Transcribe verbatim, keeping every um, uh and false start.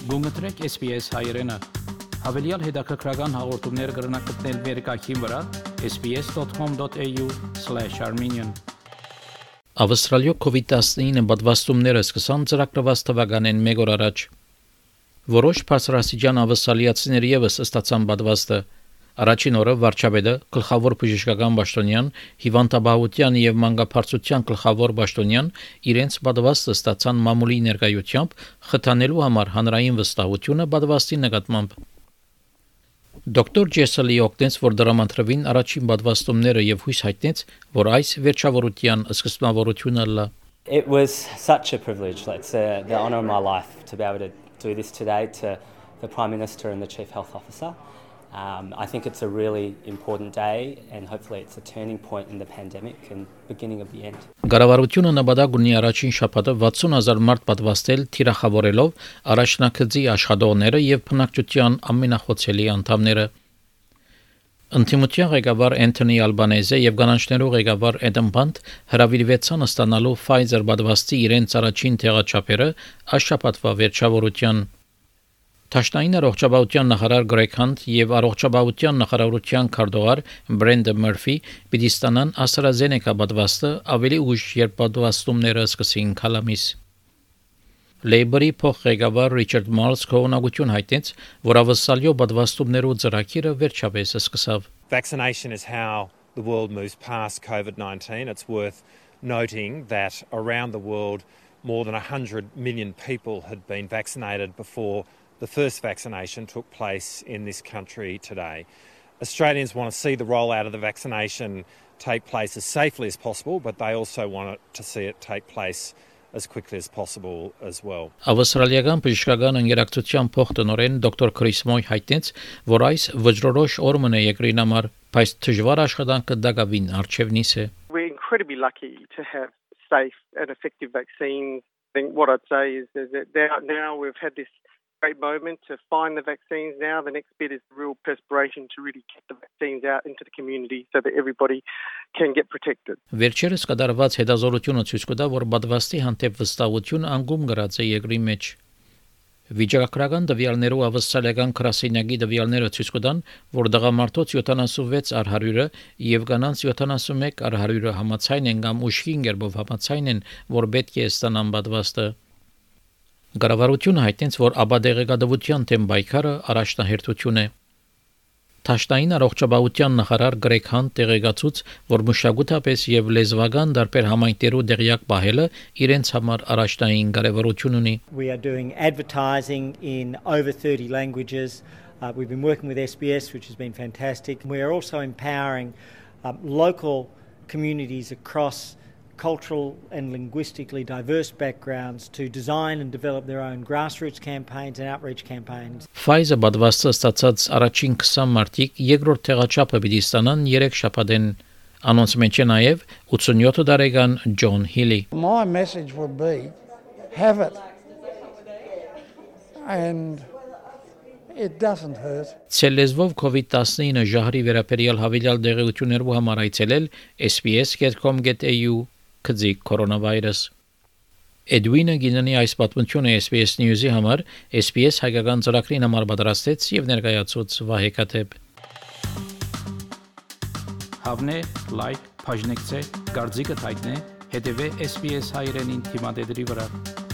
Գումտրեք S B S հայերենը։ Հավելյալ հետաքրքրական հաղորդումներ կգրնակցնել վերկայքին վրա s b s dot com dot a u slash armenian Ավստրալիո COVID nineteen պատվաստումները սկսան ծրագրված թվականին մեկ օր առաջ։ Որոշ բարձրաստիճան ավստրալիացիներ ևս ստացան պատվաստը։ Առաջին օրը վարչապետը գլխավոր բժշկական պաշտոնյան հիվանդաբանության եւ մանկաբարձության գլխավոր պաշտոնյան իրենց պատվաստը ստացան մամուլի ներկայությամբ խթանելու համար հանրային վստահությունը պատվաստի նկատմամբ։ Դոկտոր Ջեսելի օգնեց, որ դրամատրվին առաջին պատվաստումները եւ հույս հայտնեց, որ այս վերջավորության սկզբնավորությունը լա։ It was such a privilege. It's uh, the honour of my life to be able to do this today to the Prime Minister and the Chief Health Officer. Um, I think it's a really important day and hopefully it's a turning point in the pandemic and beginning of the end. Կառավարությունը նպատակ ունի առաջին շաբաթը վաթսուն հազար մարդ պատվաստել թիրախավորելով առաջնակցի աշխատողները եւ բնակչության ամենախոցելի անդամները։ Ընդդիմության ղեկավար Անթոնի Ալբանեզը եւ կանանչներու ղեկավար Էդեմ Բանդ հրավիրվեցան ստանալու Pfizer պատվաստի իրենց առաջին տեղաչափերը այս շաբաթվա վերջավորության։ Տաշնային առողջապահության նախարար Գրեգ Հանտ եւ առողջապահության նախարարության քարտուղար Բրենդա Մըրֆի պիտի ստանան AstraZeneca պատվաստը ավելի ուշ, երբ պատվաստումները սկսին քալամիս։ Լեյբորի փոխղեկավար Ռիչարդ Մարլս կողմնակություն հայտնեց, որ ավստրալիո պատվաստումներու ծրագիրը վերջապես սկսավ։ Vaccination is how the world moves past COVID nineteen. It's worth noting that around the world more than one hundred million people had been vaccinated before the first vaccination took place in this country today. Australians want to see the rollout of the vaccination take place as safely as possible, but they also want to see it take place as quickly as possible as well. Ավստրալիական բժշկական ընկերակցության փոխտնօրեն դոկտոր Քրիս Մոյ հայտնեց, որ այս վճռորոշ օրմն է երկրին համար, բայց դժվար աշխատանքը դակավին արժևնից է։ We're incredibly lucky to have safe and effective vaccines. I think what I'd say is, is that now, now we've had this great moment to find the vaccines now. The next bit is real perspiration to really get the vaccines out into the community so that everybody can get protected. Վերջերս կատարված հետազոտությունը ցույց կտա, որ պատվաստի հանդեպ վստահությունը անկում գրած է երկրի մեջ։ Վիճակագրական տվյալներով ավստրալիական գրասենյակի տվյալները ցույց կտան, որ տղամարդոց յոթանասունվեց առ հարյուրը եւ կանանց յոթանասունմեկ առ հարյուրը համաձայն են կամ ուշքին գերբով համաձայն են, որ պետք է ստանան պատվաստը։ Կառավարությունը հայտնեց, որ ապադեղեկատվության թեմ պայքարը առաջնահերթություն է։ Տաշնային առողջապահության նախարար Գրեգ Հանտ տեղեկացուց, որ մշակութապես եւ լեզվական տարբեր համայնքներու դեղյակ պահելը իրենց համար առաջնային կարեւորություն ունի։ We are doing advertising in over thirty languages. Uh, we've been working with S B S, which has been fantastic. We are also empowering um, local communities across cultural and linguistically diverse backgrounds to design and develop their own grassroots campaigns and outreach campaigns. Pfizer պատվաստը ստացած առաջին twenty մարտիկ երկրորդ տեղաչափը պիտի ստանան երեք շաբաթեն։ Անոնց մեջ է նաև eighty-seven տարեկան Ջոն Հիլի։ My message would be have it and it doesn't hurt. Ցելեզվով COVID nineteen ժահրի վերաբերյալ հավելյալ դեղեցություններու համար այցելել s b s dot com dot a u Կձիկ կորոնավիրուս։ Էդվինը գինանի այս պատմությունը S B S News-ի համար S B S հայկական ծրագրին համար պատրաստեց եւ ներկայացուց Վահե Կաթեփ։ Հավնե, լայք, բաժնեկցե, դարձիկը թայտնե, հետեւե S B S հայրենին թիմադեդի վրա։